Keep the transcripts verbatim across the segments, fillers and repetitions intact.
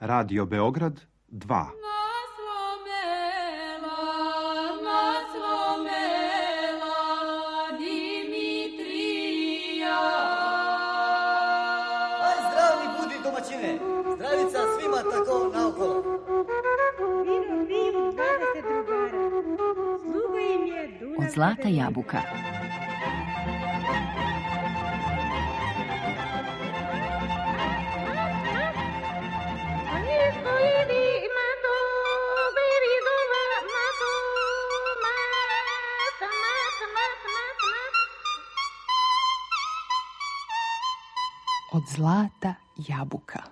Radio Beograd dva. Zdravica svima tako naokolo. Vino piju dvadeset drugara. Sluga im je Dunav. Od Zlata jabuka. Od Zlata jabuka.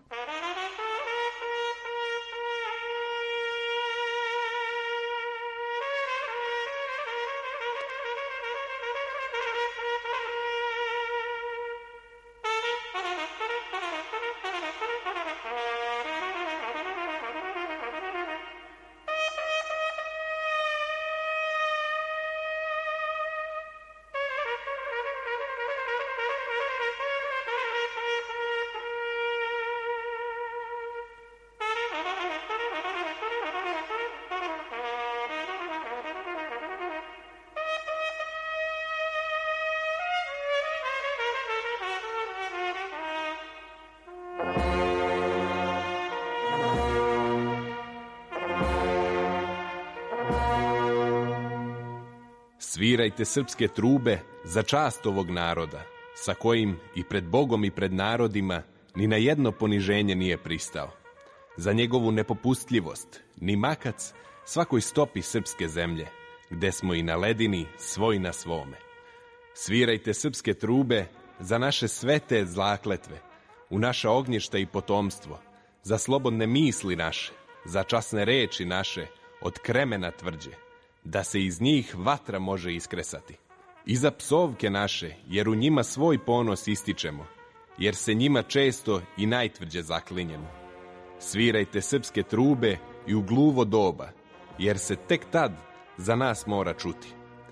Svirajte srpske trube za čast ovog naroda, sa kojim i pred Bogom i pred narodima ni na jedno poniženje nije pristao. Za njegovu nepopustljivost, ni makac svakoj stopi srpske zemlje, gde smo i na ledini svoj na svome. Svirajte srpske trube za naše svete zlakletve, u naša ognjišta i potomstvo, za slobodne misli naše, za časne reči naše, od kremena tvrđe, da se iz njih vatra može iskresati. I za psovke naše, jer u njima svoj ponos ističemo, jer se njima često i najtvrđe zaklinjemo. Svirajte srpske trube i u gluvo doba, jer se tek tad za nas mora čuti.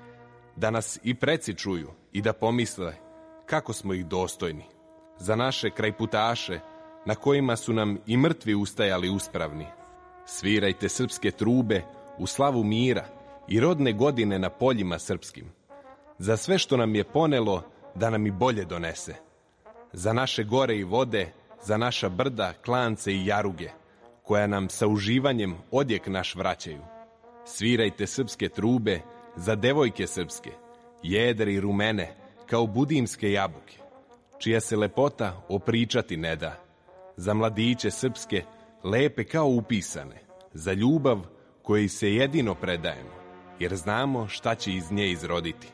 Da nas i preci čuju i da pomisle kako smo ih dostojni. Za naše krajputaše, na kojima su nam i mrtvi ustajali uspravni. Svirajte srpske trube u slavu mira i rodne godine na poljima srpskim. Za sve što nam je ponelo da nam i bolje donese. Za naše gore i vode, za naša brda, klance i jaruge, koja nam sa uživanjem odjek naš vraćaju. Svirajte srpske trube za devojke srpske, jedre i rumene, kao budimske jabuke, čija se lepota opričati ne da. Za mladiće srpske, lepe kao upisane, za ljubav kojoj se jedino predajemo, jer znamo šta će iz nje izroditi.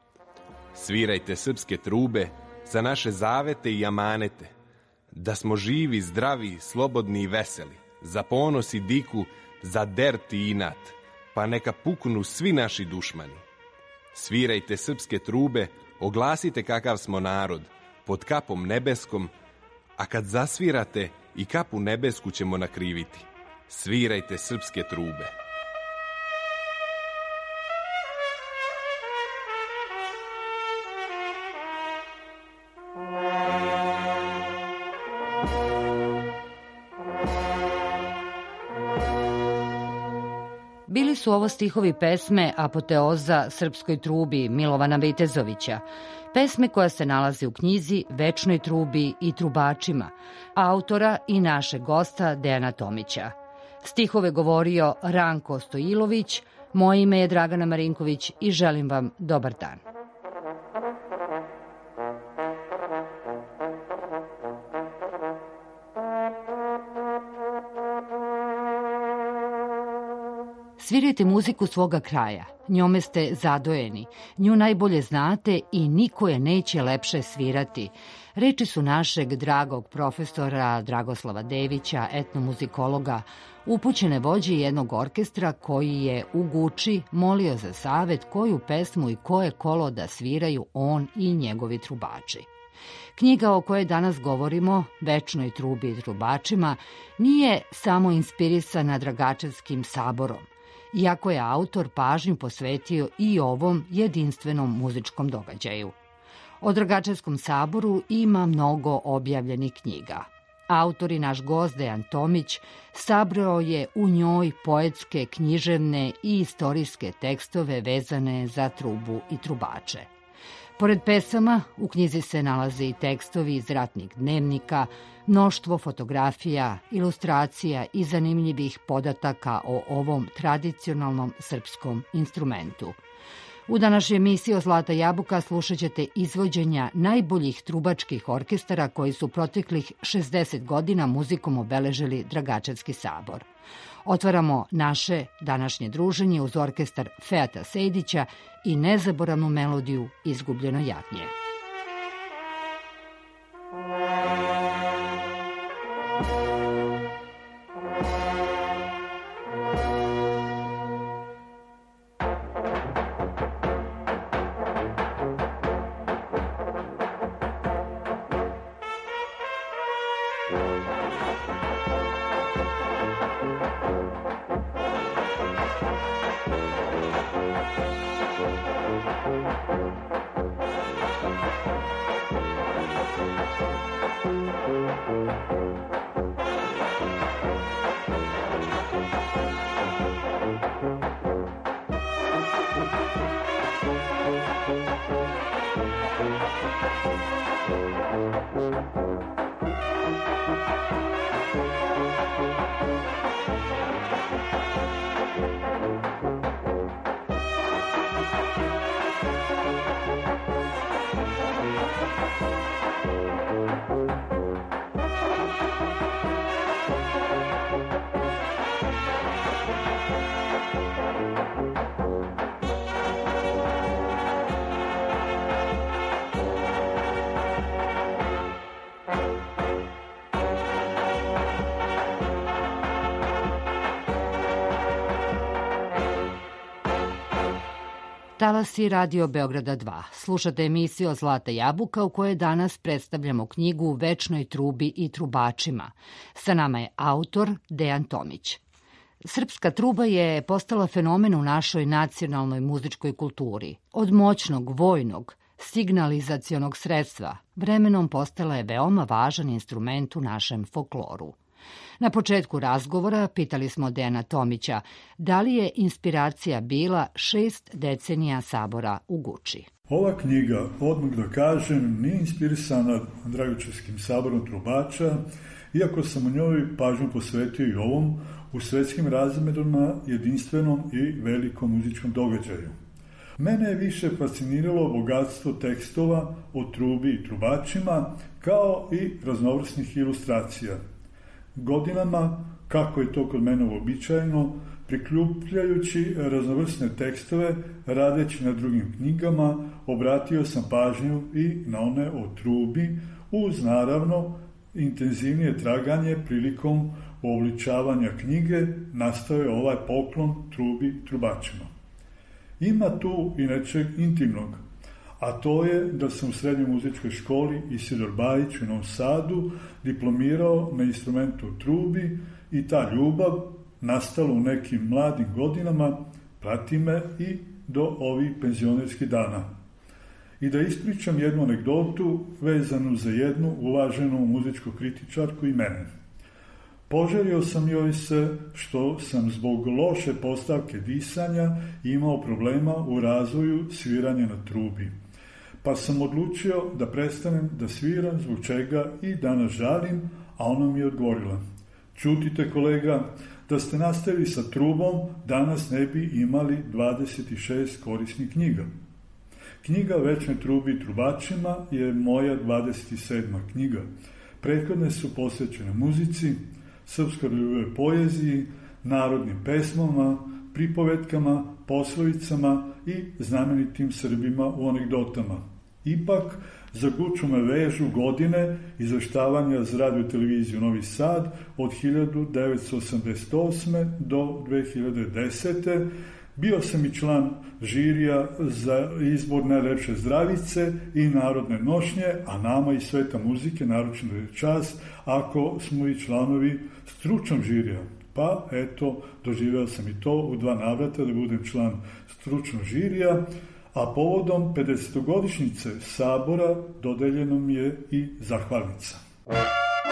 Svirajte srpske trube za naše zavete i amanete, da smo živi, zdravi, slobodni i veseli, za ponos i diku, za dert i inat, pa neka puknu svi naši dušmani. Svirajte srpske trube, oglasite kakav smo narod, pod kapom nebeskom, a kad zasvirate i kapu nebesku ćemo nakriviti. Svirajte srpske trube. Bili su ovo stihovi pesme Apoteoza srpskoj trubi Milovana Vitezovića, pesme koja se nalazi u knjizi Večnoj trubi i trubačima, autora i našeg gosta Dejana Tomića. Stihove govorio Ranko Stojilović, moje ime je Dragana Marinković i želim vam dobar dan. Svirajte muziku svoga kraja, njome ste zadojeni, nju najbolje znate i niko je neće lepše svirati. Reči su našeg dragog profesora Dragoslava Devića, etnomuzikologa, upućene vođe jednog orkestra koji je u Guči molio za savet koju pesmu i koje kolo da sviraju on i njegovi trubači. Knjiga o kojoj danas govorimo, Večnoj trubi i trubačima, nije samo inspirisana Dragačevskim saborom, iako je autor pažnju posvetio i ovom jedinstvenom muzičkom događaju. O Dragačevskom saboru ima mnogo objavljenih knjiga, Autor i naš gost Dejan Tomić sabrao je u njoj poetske, književne i istorijske tekstove vezane za trubu i trubače. Pored pesama, u knjizi se nalaze i tekstovi iz ratnih dnevnika, mnoštvo fotografija, ilustracija i zanimljivih podataka o ovom tradicionalnom srpskom instrumentu. U današnjoj emisiji o Zlata jabuka slušat ćete izvođenja najboljih trubačkih orkestara koji su proteklih šezdeset godina muzikom obeležili Dragačevski sabor. Otvaramo naše današnje druženje uz orkestar Feata Sejdića i nezaboravnu melodiju Izgubljeno jagnje. Talasi Radio Beograda dva. Slušate emisiju Zlata jabuka u kojoj danas predstavljamo knjigu Večnoj trubi i trubačima. Sa nama je autor Dejan Tomić. Srpska truba je postala fenomen u našoj nacionalnoj muzičkoj kulturi. Od moćnog vojnog signalizacionog sredstva vremenom postala je veoma važan instrument u našem folkloru. Na početku razgovora pitali smo Dejana Tomića da li je inspiracija bila šest decenija sabora u Guči. Ova knjiga, odmah da kažem, nije inspirisana Dragačevskim saborom trubača, iako sam u njoj pažnju posvetio i ovom u svetskim razmerama jedinstvenom i velikom muzičkom događaju. Mene je više fasciniralo bogatstvo tekstova o trubi i trubačima, kao i raznovrsnih ilustracija. Godinama, kako je to kod mene uobičajeno, prikupljajući raznovrsne tekstove, radeći na drugim knjigama, obratio sam pažnju i na one o trubi, uz naravno intenzivnije traganje prilikom uobličavanja knjige nastao je ovaj poklon trubi trubačima. Ima tu i nečeg intimnog, a to je da sam u srednjoj muzičkoj školi Isidor Bajić u Novom Sadu diplomirao na instrumentu trubi i ta ljubav nastala u nekim mladim godinama prati me i do ovih penzionerskih dana. I da ispričam jednu anegdotu vezanu za jednu uvaženu muzičku kritičarku i mene. Poželio sam joj se što sam zbog loše postavke disanja imao problema u razvoju sviranja na trubi. Pa sam odlučio da prestanem da sviram, zbog čega i danas žalim, a ona mi je odgovorila: čutite kolega, da ste nastavili sa trubom, danas ne bi imali dvadeset šest korisnih knjiga. Knjiga Večnoj trubi i trubačima je moja dvadeset sedma knjiga. Prethodne su posvećene muzici, srpskoj poeziji, narodnim pesmama, pripovetkama, poslovicama i znamenitim Srbima u anegdotama. Ipak, za Guču me vežu godine izveštavanja za radio televiziju Novi Sad od hiljadu devetsto osamdeset osme do dve hiljade desete. Bio sam i član žirija za izbor najlepše zdravice i narodne nošnje, a nama i sveta muzike naročito je čast ako smo i članovi stručnog žirija. Pa eto, doživeo sam i to u dva navrata da budem član stručnog žirija, a povodom pedesetogodišnjice sabora dodeljeno mi je i zahvalnica.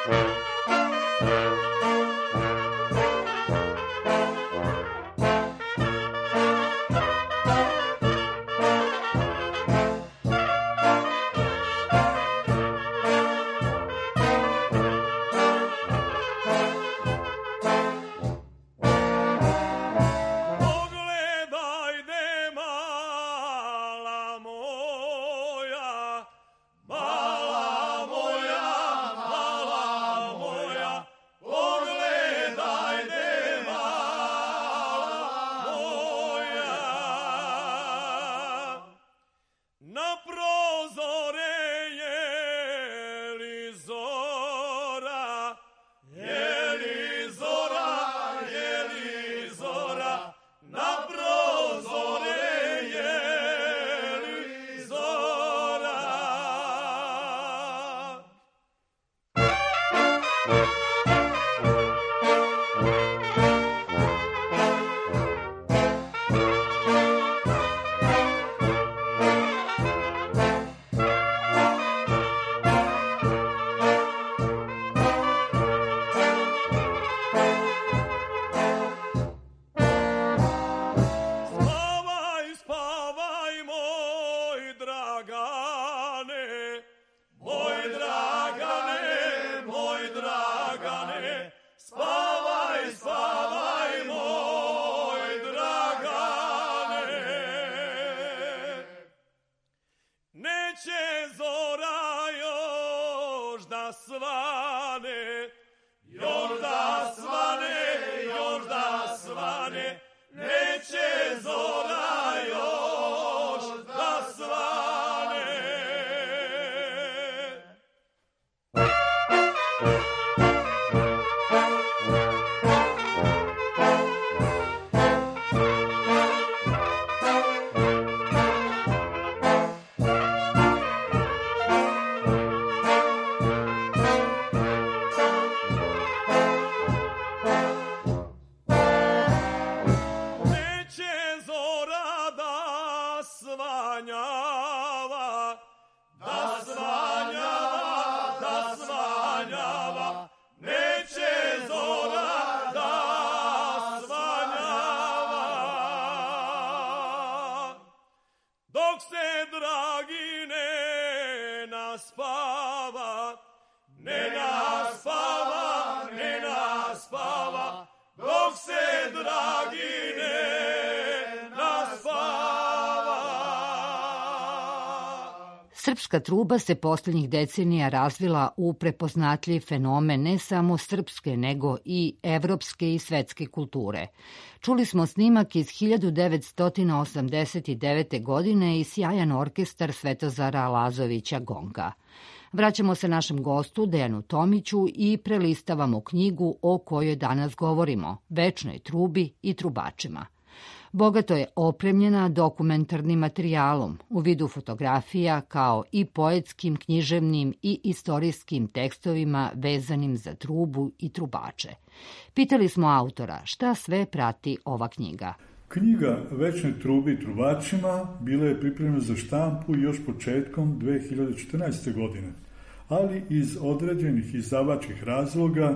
Srpska truba se posljednjih decenija razvila u prepoznatljiv fenomen ne samo srpske, nego i evropske i svetske kulture. Čuli smo snimak iz hiljadu devetsto osamdeset devete. godine i sjajan orkestar Svetozara Lazovića Gonga. Vraćamo se našem gostu Dejanu Tomiću i prelistavamo knjigu o kojoj danas govorimo, Večnoj trubi i trubačima. Bogato je opremljena dokumentarnim materijalom u vidu fotografija kao i poetskim, književnim i istorijskim tekstovima vezanim za trubu i trubače. Pitali smo autora šta sve prati ova knjiga. Knjiga Večnoj trubi i trubačima bila je pripremljena za štampu još početkom dve hiljade četrnaeste. godine, ali iz određenih izdavačkih razloga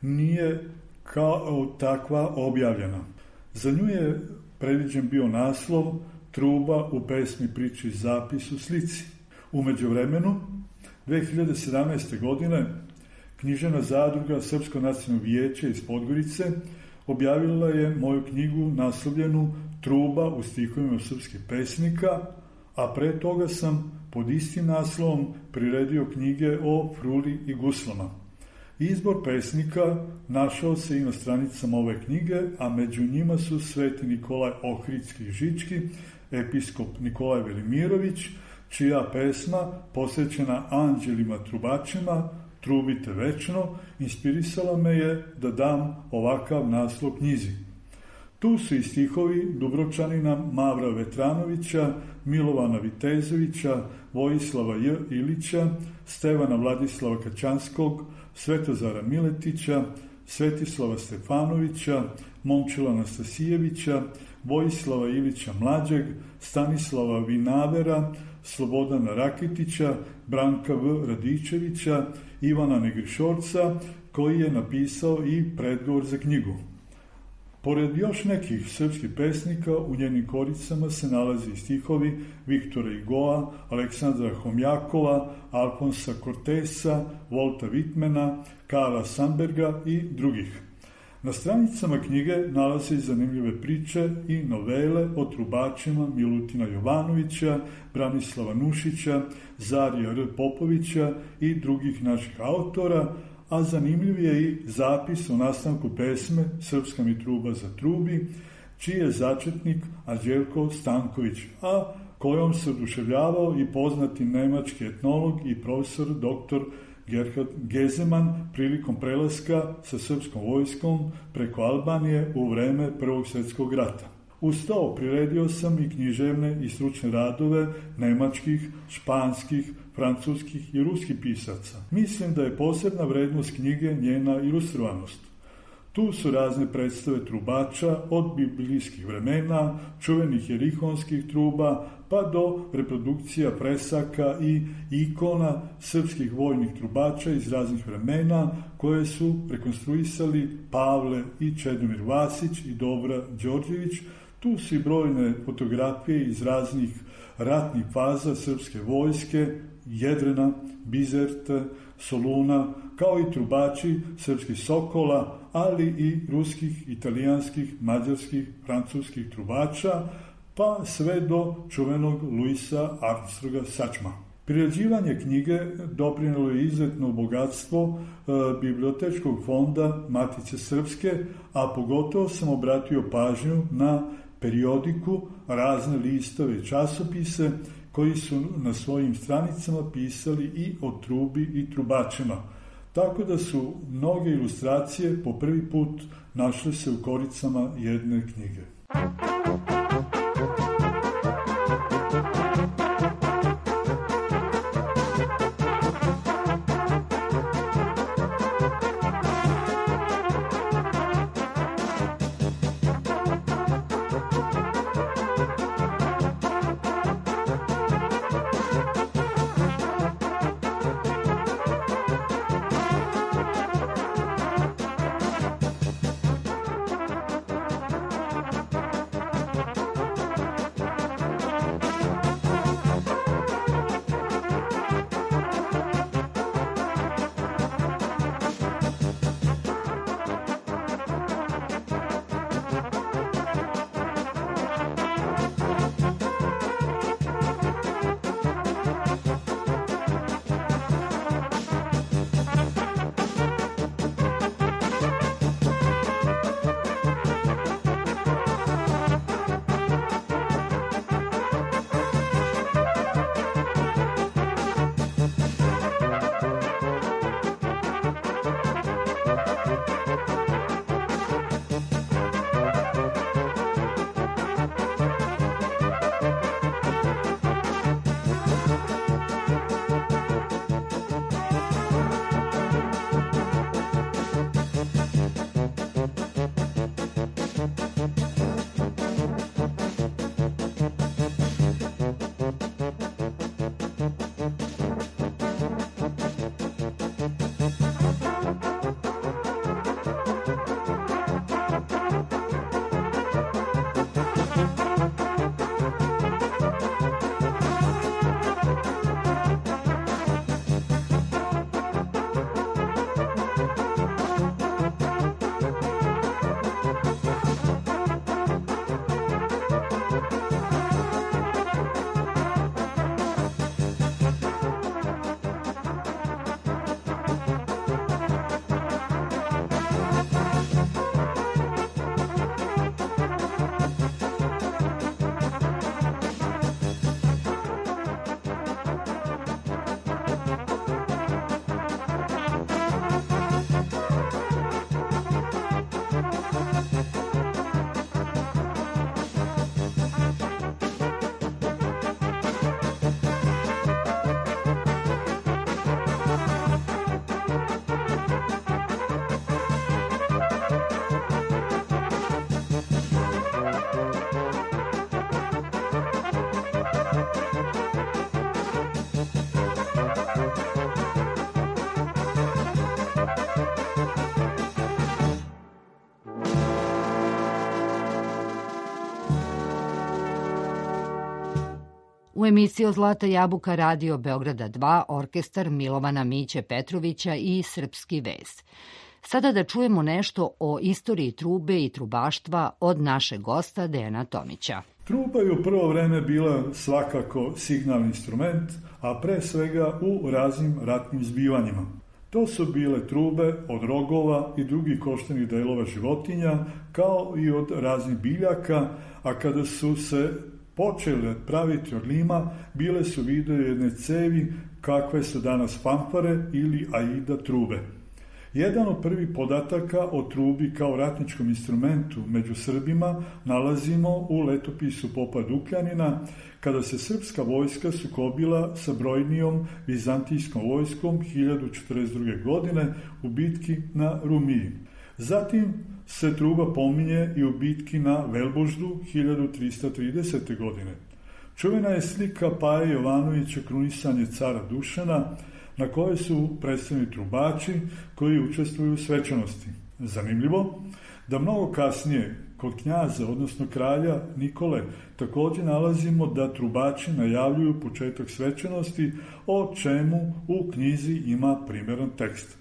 nije kao takva objavljena. Za nju je predviđen bio naslov Truba u pesmi, priči, zapisu, slici. U međuvremenu, dve hiljade sedamnaeste. godine, književna zadruga Srpsko nacionalno vijeće iz Podgorice objavila je moju knjigu naslovljenu Truba u stihovima srpskih pesnika, a pre toga sam pod istim naslovom priredio knjige o fruli i guslama. Izbor pesnika našao se i na stranicama ove knjige, a među njima su Sveti Nikolaj Ohridski Žički, episkop Nikolaj Velimirović, čija pesma, posvećena anđelima trubačima, Trubite večno, inspirisala me je da dam ovakav naslov knjizi. Tu su i stihovi Dubrovčanina Mavra Vetranovića, Milovana Vitezovića, Vojislava J. Ilića, Stevana Vladislava Kaćanskog, Svetozara Miletića, Svetislava Stefanovića, Momčila Anastasijevića, Vojislava Ilića Mlađeg, Stanislava Vinavera, Slobodana Rakitića, Branka V. Radičevića, Ivana Negrišorca, koji je napisao i predgovor za knjigu. Pored još nekih srpskih pesnika, u njenim koricama se nalazi stihovi Viktora Igoa, Aleksandra Homjakova, Alfonsa Cortesa, Volta Whitmana, Karla Sandberga i drugih. Na stranicama knjige nalaze i zanimljive priče i novele o trubačima Milutina Jovanovića, Branislava Nušića, Zarija R. Popovića i drugih naših autora, a zanimljiv je i zapis o nastanku pesme Srpska mi truba za trubi, čiji je začetnik Anđelko Stanković, a kojom se oduševljavao i poznati nemački etnolog i profesor doktor Gerhard Gezeman prilikom prelaska sa srpskom vojskom preko Albanije u vreme Prvog svjetskog rata. Uz to priredio sam i književne i stručne radove nemačkih, španskih, francuskih i ruskih pisaca. Mislim da je posebna vrednost knjige njena ilustrovanost. Tu su razne predstave trubača od biblijskih vremena, čuvenih jerihonskih truba, pa do reprodukcija presaka i ikona srpskih vojnih trubača iz raznih vremena koje su rekonstruisali Pavle i Čedomir Vasić i Dobra Đorđević. Tu su i brojne fotografije iz raznih ratnih faza srpske vojske, Jedrena, Bizerte, Soluna, kao i trubači srpskih Sokola, ali i ruskih, italijanskih, mađarskih, francuskih trubača, pa sve do čuvenog Luisa Armstronga Sačma. Priređivanje knjige doprinelo je izuzetno bogatstvo e, bibliotečkog fonda Matice Srpske, a pogotovo sam obratio pažnju na periodiku, razne listove i časopise koji su na svojim stranicama pisali i o trubi i trubačima. Tako da su mnoge ilustracije po prvi put našle se u koricama jedne knjige. U emisiji Zlata jabuka Radio Beograda dva, orkestar Milovana Miće Petrovića i Srpski vez. Sada da čujemo nešto o istoriji trube i trubaštva od našeg gosta Dejana Tomića. Truba je u prvo vreme bila svakako signalni instrument, a pre svega u raznim ratnim zbivanjima. To su bile trube od rogova i drugih koštenih delova životinja, kao i od raznih biljaka, a kada su se počele praviti od lima, bile su video jedne cevi kakve su danas fanfare ili aida trube. Jedan od prvih podataka o trubi kao ratničkom instrumentu među Srbima nalazimo u letopisu popa Dukljanina, kada se srpska vojska sukobila sa brojnijom vizantijskom vojskom hiljadu četrdeset druge. godine u bitki na Rumiji. Zatim se truba pominje i u bitki na Velboždu hiljadu trista tridesete. godine. Čuvena je slika Paje Jovanovića Krunisanje cara Dušana, na kojoj su predstavljeni trubači koji učestvuju u svečanosti. Zanimljivo da mnogo kasnije kod knjaza, odnosno kralja Nikole, također nalazimo da trubači najavljuju početak svečanosti, o čemu u knjizi ima primjeran tekst.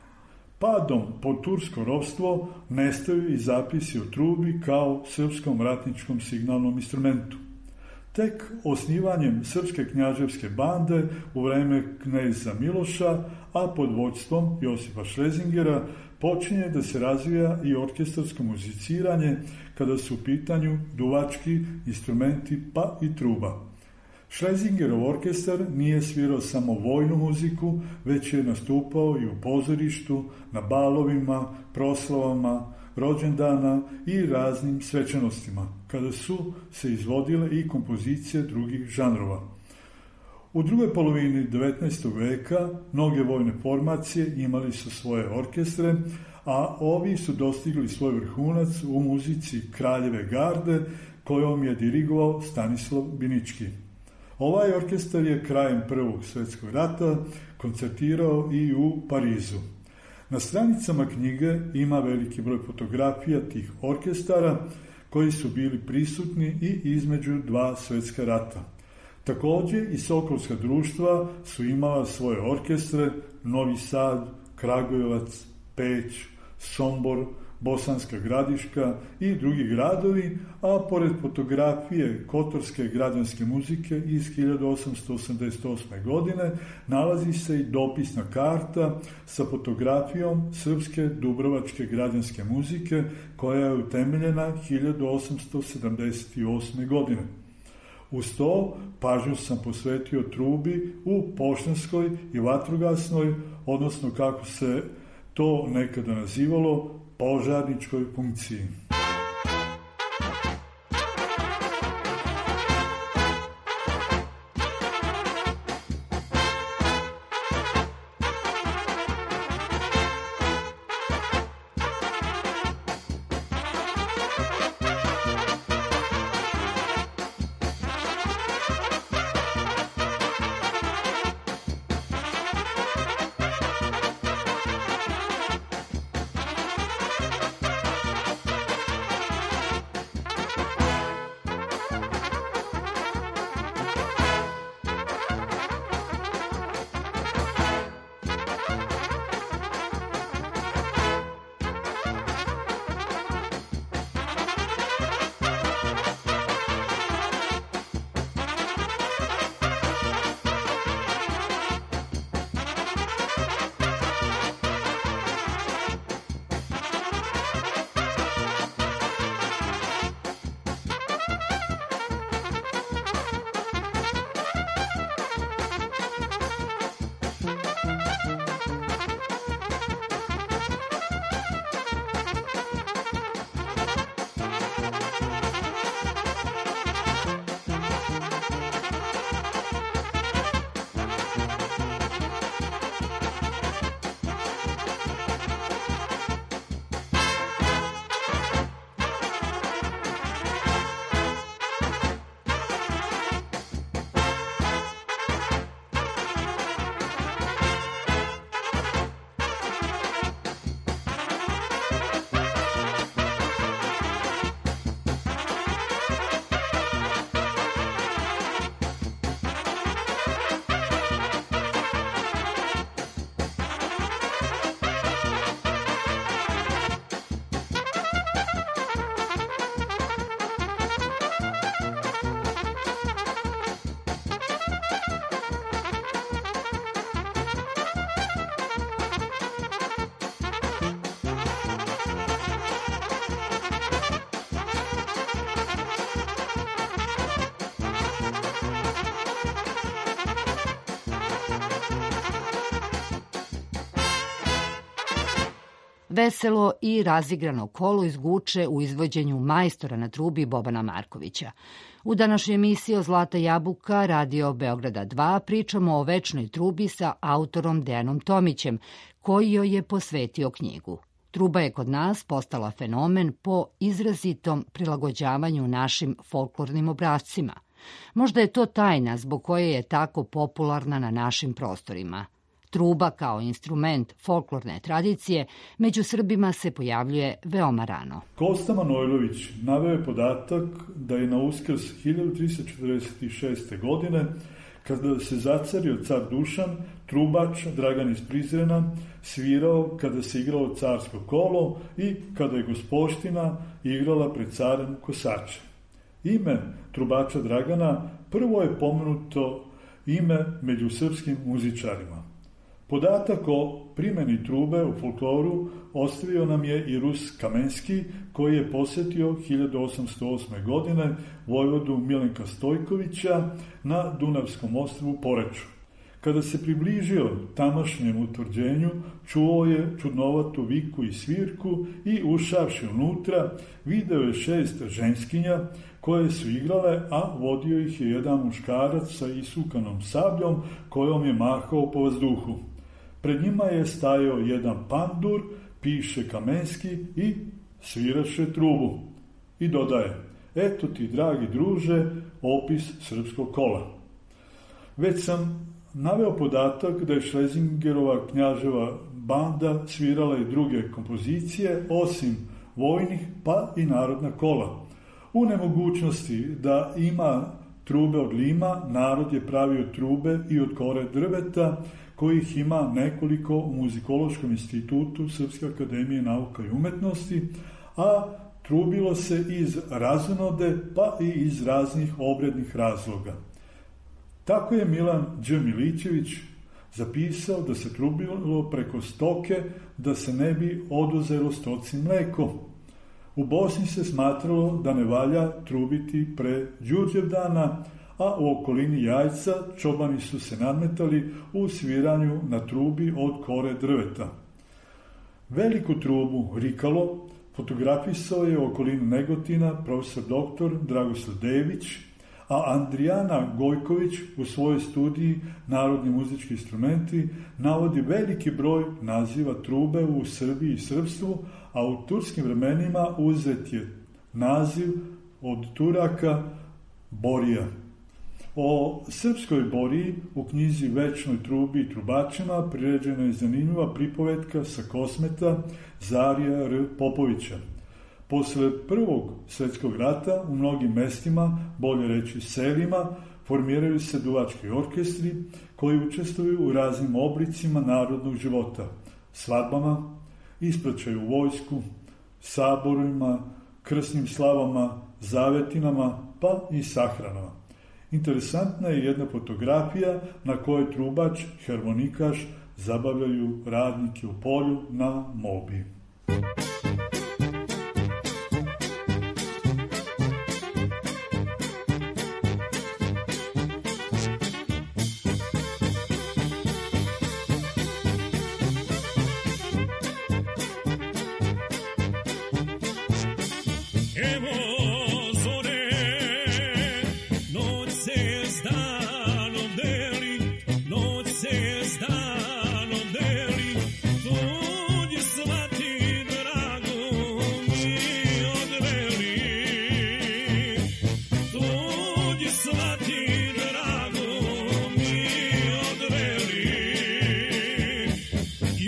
Padom pod tursko ropstvo nestaju i zapisi o trubi kao srpskom ratničkom signalnom instrumentu. Tek osnivanjem Srpske knjaževske bande u vreme kneza Miloša, a pod vođstvom Josipa Šlezingera, počinje da se razvija i orkestarsko muziciranje kada su u pitanju duvački instrumenti pa i truba. Šlezingerov orkestar nije svirao samo vojnu muziku, već je nastupao i u pozorištu, na balovima, proslavama, rođendana i raznim svečanostima, kada su se izvodile i kompozicije drugih žanrova. U drugoj polovini devetnaestog. veka mnoge vojne formacije imali su svoje orkestre, a ovi su dostigli svoj vrhunac u muzici Kraljeve garde, kojom je dirigovao Stanislav Binički. Ovaj orkestar je krajem Prvog svjetskog rata koncertirao i u Parizu. Na stranicama knjige ima veliki broj fotografija tih orkestara koji su bili prisutni i između dva svjetska rata. Također i Sokolska društva su imala svoje orkestre: Novi Sad, Kragujevac, Peć, Sombor, Bosanska Gradiška i drugi gradovi, a pored fotografije Kotorske građanske muzike iz hiljadu osamsto osamdeset osme. godine nalazi se i dopisna karta sa fotografijom Srpske dubrovačke građanske muzike, koja je utemeljena hiljadu osamsto sedamdeset osme. godine. Uz to pažnju sam posvetio trubi u poštanskoj i vatrogasnoj, odnosno kako se to nekada nazivalo, požarničkoj funkciji. Veselo i razigrano kolo izguče u izvođenju Majstora na trubi Bobana Markovića. U današnjoj emisiji o Zlata jabuka Radio Beograda dva pričamo o večnoj trubi sa autorom Dejanom Tomićem, koji joj je posvetio knjigu. Truba je kod nas postala fenomen po izrazitom prilagođavanju našim folklornim obrascima. Možda je to tajna zbog koje je tako popularna na našim prostorima. Truba kao instrument folklorne tradicije među Srbima se pojavljuje veoma rano. Kosta Manojlović naveo je podatak da je na Uskrs hiljadu tristo četrdeset šeste. godine, kada se zacario car Dušan, trubač Dragan iz Prizrena svirao kada se igralo carsko kolo i kada je gospoština igrala pred carem kosače. Ime trubača Dragana prvo je pomenuto ime među srpskim muzičarima. Podatak o primjeni trube u folkloru ostavio nam je i Rus Kamenski, koji je posjetio hiljadu osamsto osme. godine vojvodu Milenka Stojkovića na Dunavskom ostrvu Poreču. Kada se približio tamašnjem utvrđenju, čuo je čudnovatu viku i svirku i ušavši unutra, video je šest ženskinja koje su igrale, a vodio ih je jedan muškarac sa isukanom sabljom kojom je mahao po vazduhu. Pred njima je stajao jedan pandur, piše Kamenski, i sviraše trubu. I dodaje: eto ti, dragi druže, opis srpskog kola. Već sam naveo podatak da je Šlezingerova knjaževa banda svirala i druge kompozicije, osim vojnih, pa i narodna kola. U nemogućnosti da ima trube od lima, narod je pravio trube i od kore drveta, kojih ima nekoliko u Muzikološkom institutu Srpske akademije nauka i umetnosti, a trubilo se iz razonode pa i iz raznih obrednih razloga. Tako je Milan Đ. Milićević zapisao da se trubilo preko stoke da se ne bi oduzelo stoci mleko. U Bosni se smatralo da ne valja trubiti pre Đurđevdana, a u okolini Jajca čobani su se nadmetali u sviranju na trubi od kore drveta. Veliku trubu, rikalo, fotografisao je u okolini Negotina profesor doktor Dragoslav Dević, a Andrijana Gojković u svojoj studiji Narodni muzički instrumenti navodi veliki broj naziva trube u Srbiji i srpstvu, a u turskim vremenima uzet je naziv od Turaka Borija. O srpskoj Boriji u knjizi Večnoj trubi i trubačima priređena je zanimljiva pripovetka sa Kosmeta Zarija R. Popovića. Posle Prvog svjetskog rata u mnogim mestima, bolje reći selima, formiraju se duvački orkestri koji učestvuju u raznim oblicima narodnog života, svadbama, ispraćaju vojsku, saborima, krsnim slavama, zavetinama, pa i sahranama. Interesantna je jedna fotografija na kojoj trubač, harmonikaš zabavljaju radnike u polju na molbi.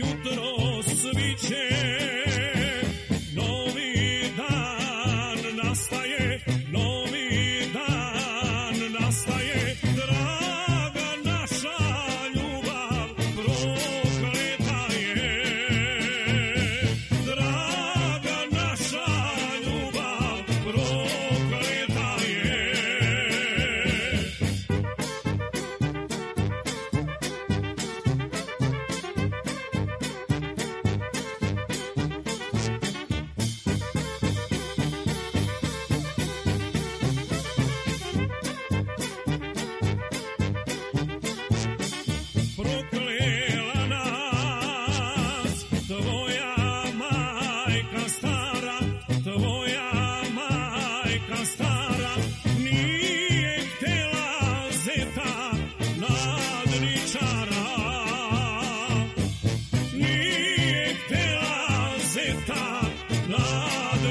Novi dan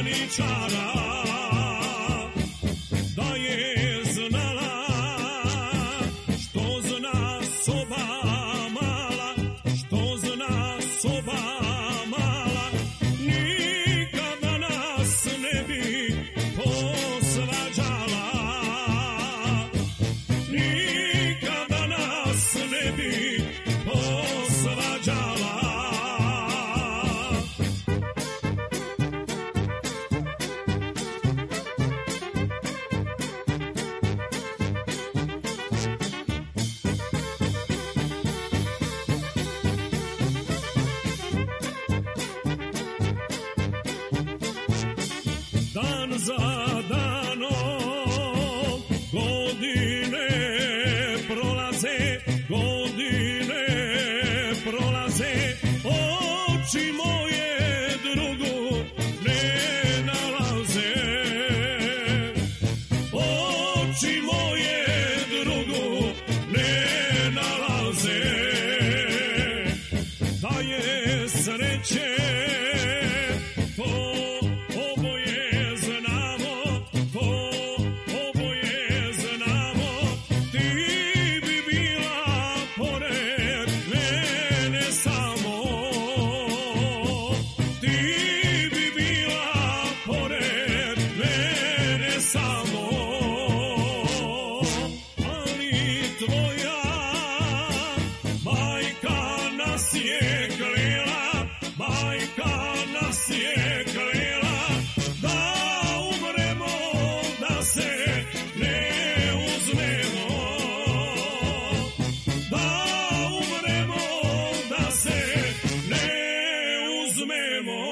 graničara, da je znala što zna soba mala, što zna soba mala, nikada nas ne bi posvađala, nikada nas ne bi posvađala. Dan za danom godine prolaze, godine prolaze, oči moje drugu ne nalaze, oči moje drugu ne nalaze, da je sreće to oboje znamo, to oboje znamo, ti bi bila pored mene samo, ti bi bila pored mene samo, ali tvoja majka nas je klela, majka nas je klela, da umremo, da se ne uzmemo, da umremo, da se ne uzmemo.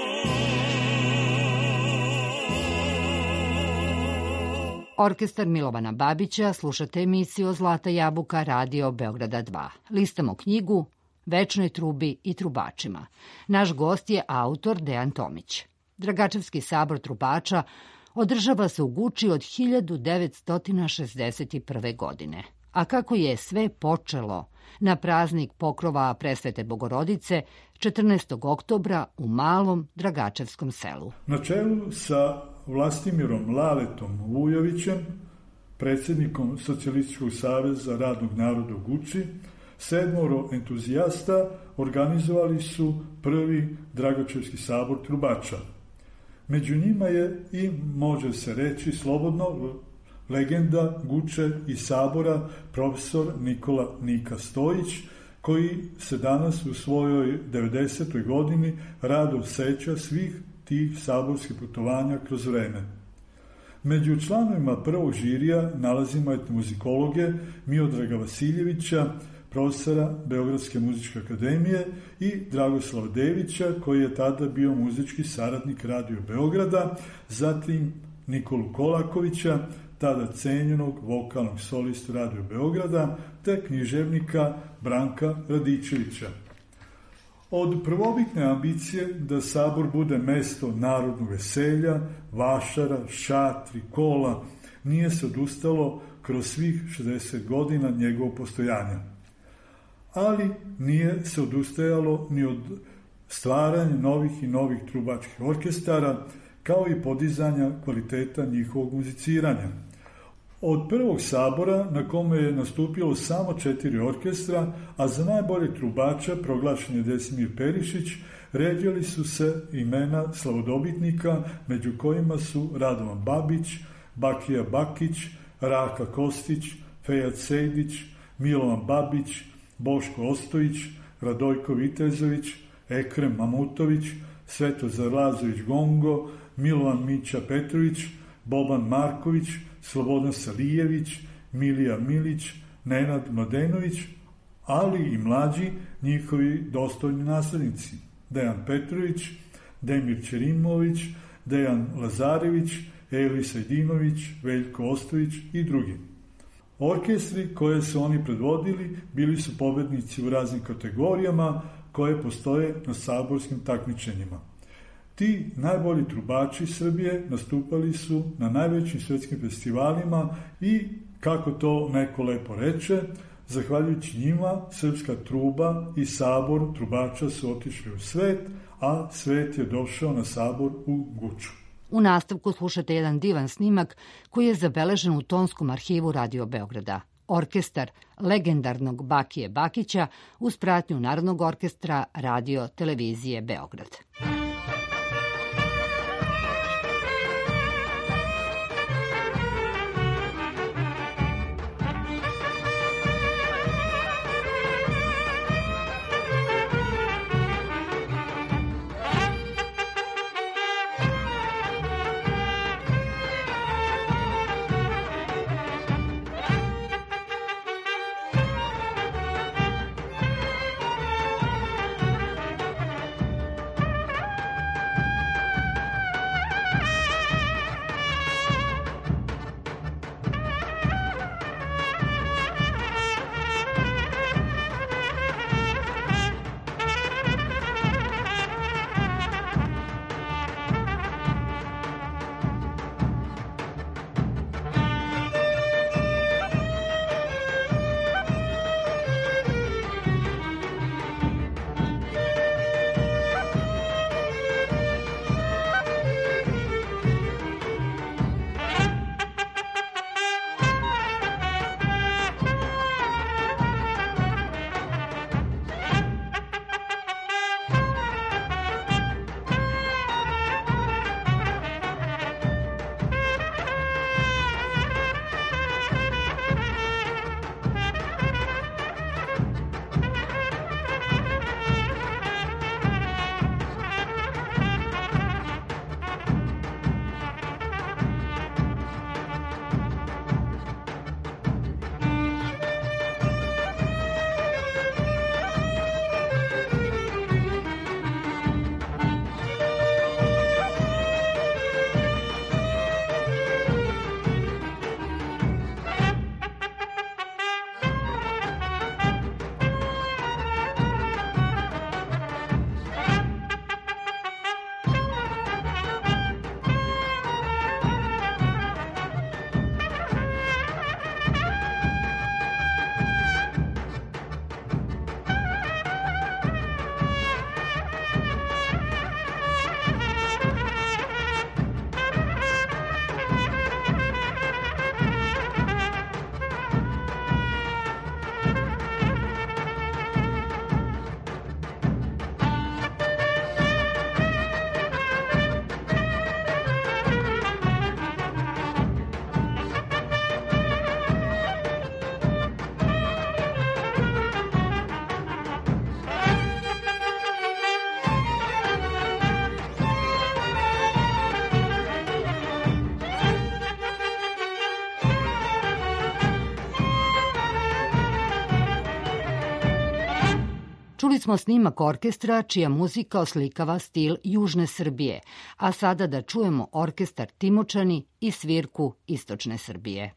Orkestar Milovana Babića, slušate emisiju Zlata jabuka, Radio Beograda dva. Listamo knjigu Večnoj trubi i trubačima. Naš gost je autor Dejan Tomić. Dragačevski sabor trubača održava se u Guči od hiljadu devetsto šezdeset prve. godine. A kako je sve počelo na praznik pokrova Presvete Bogorodice četrnaestog oktobra u malom Dragačevskom selu. Na čelu sa Vlastimirom Laletom Vujovićem, predsjednikom Socijalističkog saveza radnog naroda u Guči, sedmoro entuzijasta organizovali su prvi Dragačevski sabor trubača. Među njima je i, može se reći slobodno, legenda Guče i sabora profesor Nikola Nika Stojić, koji se danas u svojoj devedesetoj godini rado seća svih tih saborskih putovanja kroz vreme. Među članovima prvog žirija nalazimo etnomuzikologe Miodraga Vasiljevića, profesora Beogradske muzičke akademije, i Dragoslava Devića, koji je tada bio muzički saradnik Radio Beograda, zatim Nikolu Kolakovića, tada cenjenog vokalnog solistu Radio Beograda, te književnika Branka Radičevića. Od prvobitne ambicije da sabor bude mesto narodnog veselja, vašara, šatri, kola, nije se odustalo kroz svih šezdeset godina njegovog postojanja. Ali nije se odustajalo ni od stvaranja novih i novih trubačkih orkestara, kao i podizanja kvaliteta njihovog muziciranja. Od prvog sabora, na kome je nastupilo samo četiri orkestra, a za najbolje trubača proglašen je Desimir Perišić, ređali su se imena slavodobitnika, među kojima su Radovan Babić, Bakija Bakić, Raka Kostić, Fejat Sejdić, Milovan Babić, Boško Ostojić, Radojko Vitezović, Ekrem Mamutović, Svetozar Lazović Gongo, Milovan Mića Petrović, Boban Marković, Slobodan Salijević, Milija Milić, Nenad Mladenović, ali i mlađi njihovi dostojni naslednici, Dejan Petrović, Demir Ćerimović, Dejan Lazarević, Eli Sajdinović, Veljko Ostojić i drugi. Orkestri koje su oni predvodili bili su pobednici u raznim kategorijama koje postoje na saborskim takmičenjima. Ti najbolji trubači Srbije nastupali su na najvećim svetskim festivalima i, kako to neko lepo reče, zahvaljujući njima srpska truba i sabor trubača su otišli u svet, a svet je došao na sabor u Guču. U nastavku slušate jedan divan snimak koji je zabeležen u tonskom arhivu Radio Beograda. Orkestar legendarnog Bakije Bakića uz pratnju Narodnog orkestra Radio Televizije Beograd. Čuli smo snimak orkestra čija muzika oslikava stil Južne Srbije, a sada da čujemo orkestar Timočani i svirku Istočne Srbije.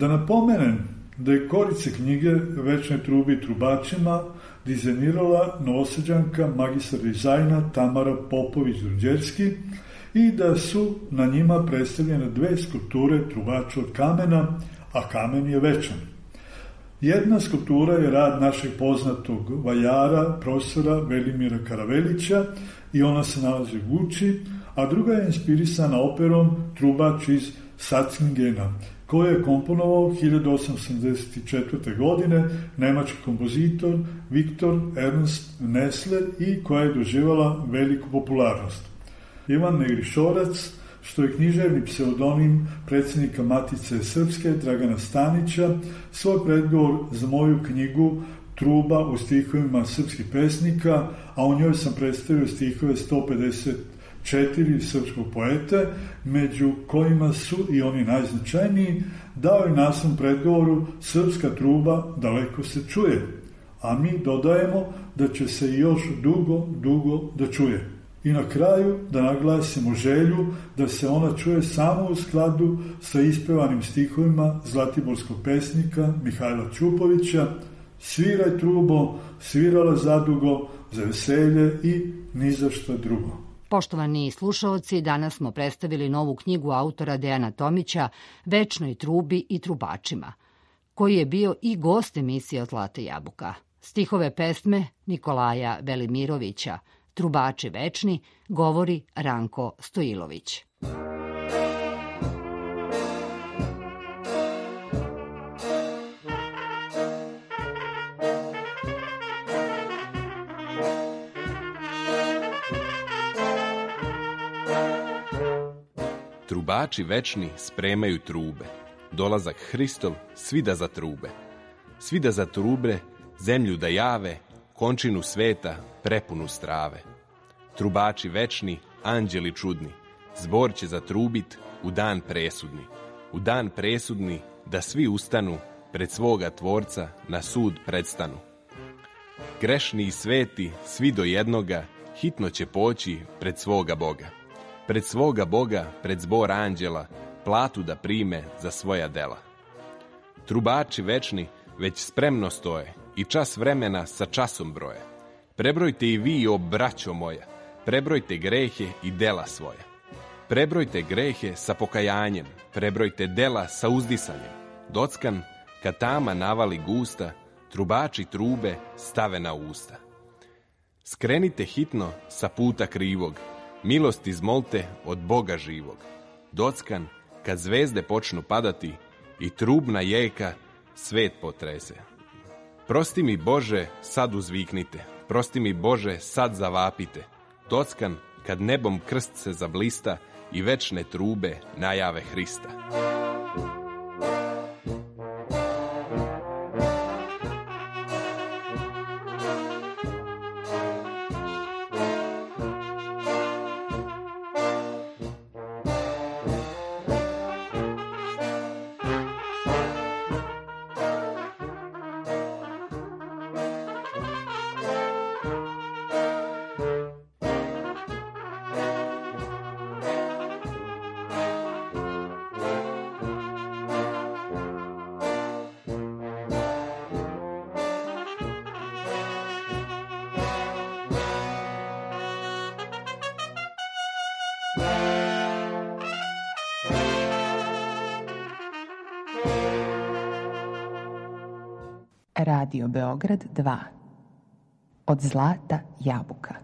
Da napomenem da je korice knjige Večne trube i trubačima dizajnirala Novosađanka magistar dizajna Tamara Popović-Ruđerski i da su na njima predstavljene dve skulpture trubača od kamena, a kamen je večan. Jedna skulptura je rad našeg poznatog vajara, profesora Velimira Karavelića i ona se nalazi u Guči, a druga je inspirisana operom Trubač iz Satzingena, koju je komponovao hiljadu osamsto osamdeset četvrte. godine nemački kompozitor Viktor Ernst Nessler i koja je doživala veliku popularnost. Ivan Negrišorac, što je književni pseudonim predsjednika Matice Srpske Dragana Stanića, svoj predgovor za moju knjigu Truba u stihovima srpskih pesnika, a u njoj sam predstavio stihove sto pedeset četiri srpskog poete, među kojima su i oni najznačajniji, dao je na svom predgovoru Srpska truba daleko se čuje, a mi dodajemo da će se još dugo, dugo da čuje. I na kraju da naglasimo želju da se ona čuje samo u skladu sa ispevanim stihovima zlatiborskog pesnika Mihajla Ćupovića: sviraj trubo, svirala zadugo, za veselje i ni za šta drugo. Poštovani slušaoci, danas smo predstavili novu knjigu autora Dejana Tomića Večnoj trubi i trubačima, koji je bio i gost emisije od Zlata jabuka. Stihove pesme Nikolaja Velimirovića, Trubači večni, govori Ranko Stojilović. Trubači večni spremaju trube, dolazak Hristov svi da zatrube. Svi da zatrube, zemlju da jave, končinu sveta prepunu strave. Trubači večni, anđeli čudni, zbor će zatrubit u dan presudni. U dan presudni da svi ustanu, pred svoga tvorca na sud predstanu. Grešni i sveti, svi do jednoga, hitno će poći pred svoga Boga. Pred svoga Boga, pred zbor anđela, platu da prime za svoja dela. Trubači večni već spremno stoje i čas vremena sa časom broje. Prebrojte i vi, o braćo moja, prebrojte grehe i dela svoja. Prebrojte grehe sa pokajanjem, prebrojte dela sa uzdisanjem. Dockan, kad tama navali gusta, trubači trube stave na usta. Skrenite hitno sa puta krivog, milost izmolte od Boga živog. Dockan, kad zvezde počnu padati i trubna jeka svet potrese. Prosti mi Bože, sad uzviknite, prosti mi Bože, sad zavapite. Dockan, kad nebom krst se zablista i večne trube najave Hrista. Radio Beograd dva. Od Zlata jabuka.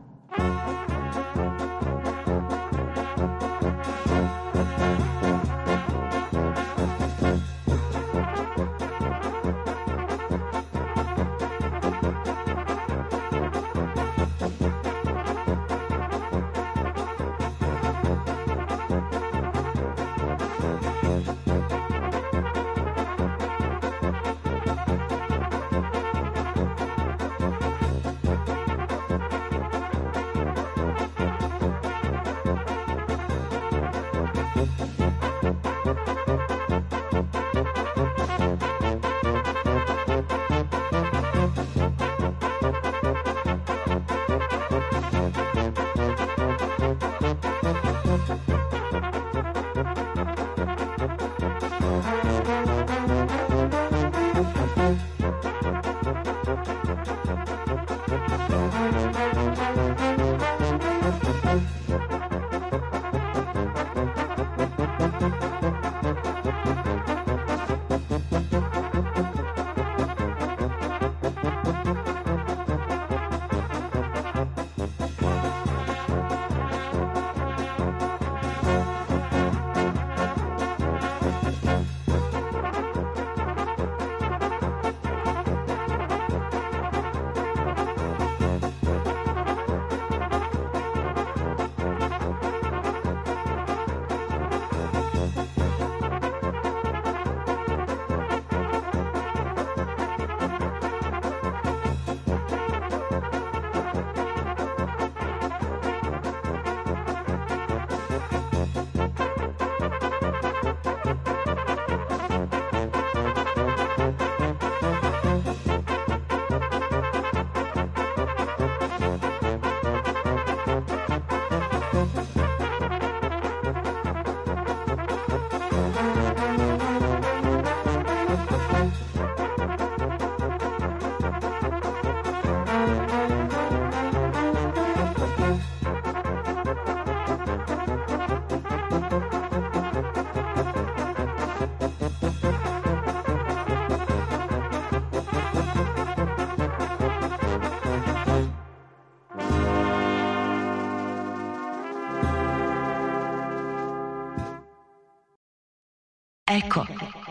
Eko.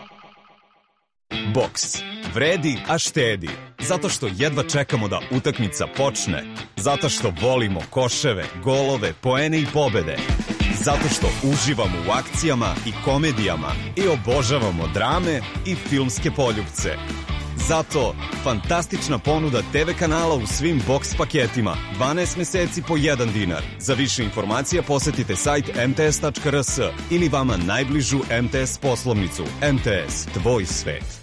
Boks. Vredi, a štedi. Zato što jedva čekamo da utakmica počne. Zato što volimo koševe, golove, poene i pobede. Zato što uživamo u akcijama i komedijama i obožavamo drame i filmske poljupce. Zato fantastična ponuda te ve kanala u svim boks paketima. dvanaest meseci po jedan dinar. Za više informacija posetite sajt em te es tačka er es ili vama najbližu em te es poslovnicu. em te es, tvoj svet.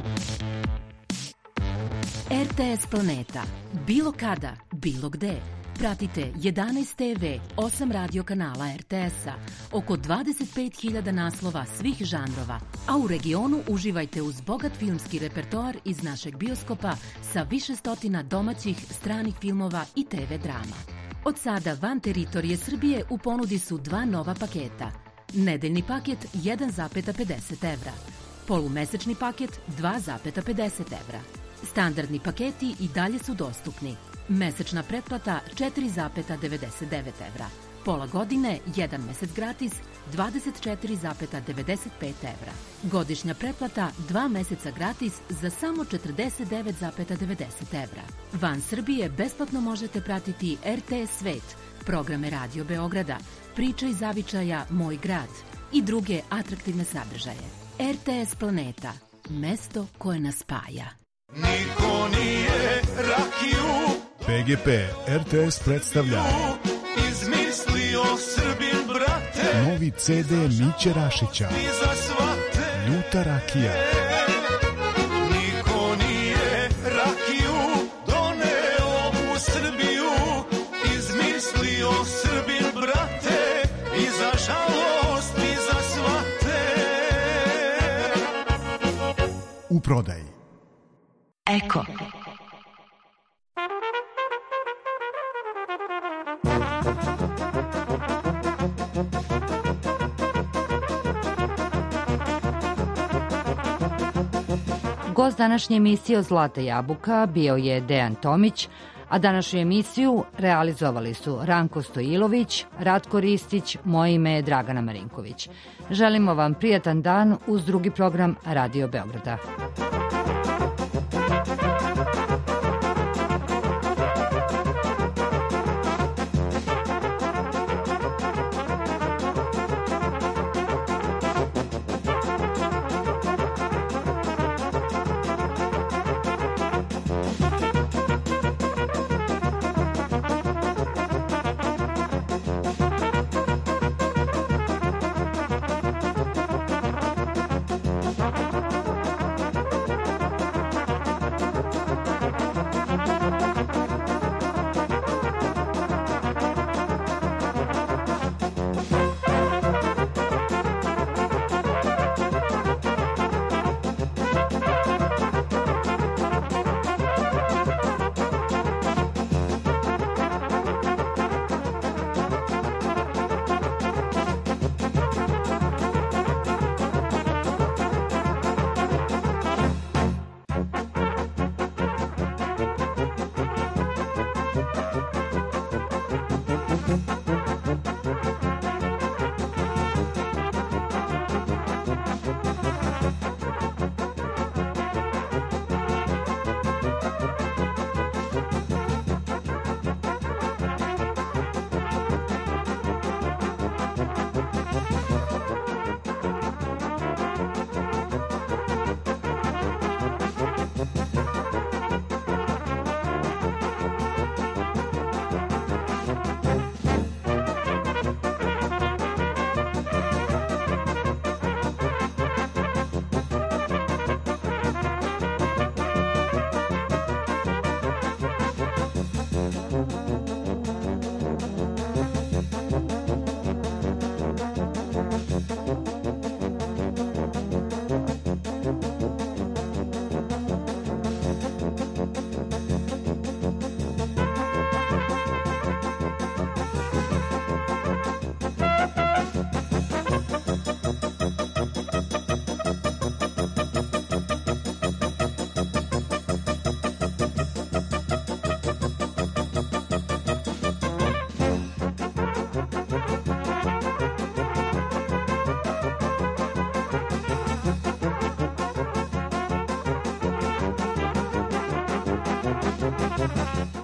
er te es Planeta. Bilo kada, bilo gde. Pratite jedanaest te ve, osam radio kanala er te es-a, oko dvadeset pet hiljada naslova svih žanrova, a u regionu uživajte uz bogat filmski repertoar iz našeg bioskopa sa više stotina domaćih, stranih filmova i te ve drama. Od sada van teritorije Srbije u ponudi su dva nova paketa. Nedeljni paket jedan zarez pedeset evra, polumesečni paket dva zarez pedeset evra. Standardni paketi i dalje su dostupni. Mesečna pretplata četiri zarez devedeset devet evra. Pola godine, jedan mesec gratis, dvadeset četiri zarez devedeset pet evra. Godišnja pretplata, dva meseca gratis za samo četrdeset devet zarez devedeset evra. Van Srbije besplatno možete pratiti er te es Svet, programe Radio Beograda, Priča iz zavičaja Moj grad i druge atraktivne sadržaje. er te es Planeta, mesto koje nas spaja. Niko nije rakiju pe ge pe er te es predstavlja izmislio Srbin, brate. Novi ce de Miće Rašića, Ti za svate. Ljuta rakija. Niko nije rakiju doneo u Srbiju, izmislio Srbin, brate. I za žalost, i za svate. U prodaji. Eko. Gost današnje emisije Zlata jabuka bio je Dejan Tomić, a današnju emisiju realizovali su Ranko Stojilović, Ratko Ristić, moje ime je Dragana Marinković. Želimo vam prijatan dan uz drugi program Radio Beograda. Thank you.